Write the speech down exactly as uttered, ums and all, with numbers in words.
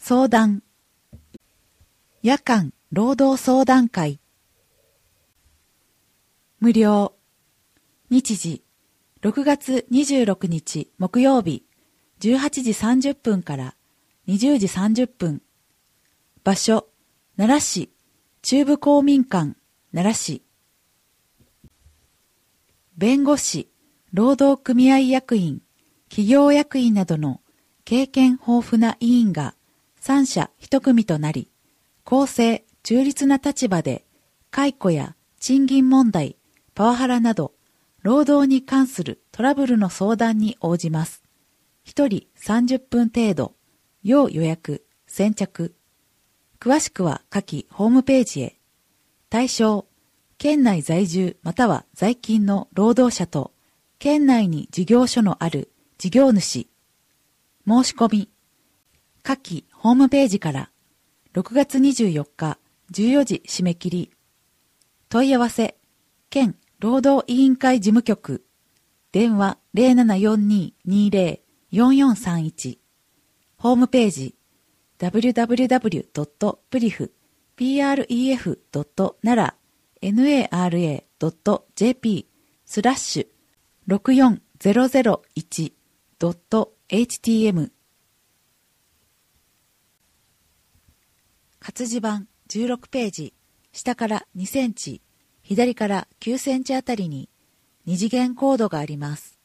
相談。夜間労働相談会。無料。日時、ろくがつにじゅうろくにち木曜日、じゅうはちじさんじゅっぷんからにじゅうじさんじゅっぷん。場所、奈良市、中部公民館、奈良市。弁護士、労働組合役員、企業役員などの経験豊富な委員が三者一組となり、公正、中立な立場で解雇や賃金問題、パワハラなど労働に関するトラブルの相談に応じます。一人さんじゅっぷん程度、要予約、先着。詳しくは下記ホームページへ。対象、県内在住または在勤の労働者と、県内に事業所のある事業主。申し込み、下記ホームページからろくがつにじゅうよっかじゅうよじ締め切り。問い合わせ、県労働委員会事務局。電話 ゼロななよんに にゼロ よんよんさんいち。ホームページ、ダブリュダブリュダブリュドットプリフプレフドットナラ ナラ ドット ジェーピー スラッシュろくよんゼロゼロいちドットエイチティーエム。活字版じゅうろくページ、下からにセンチ、左からきゅうセンチあたりに二次元コードがあります。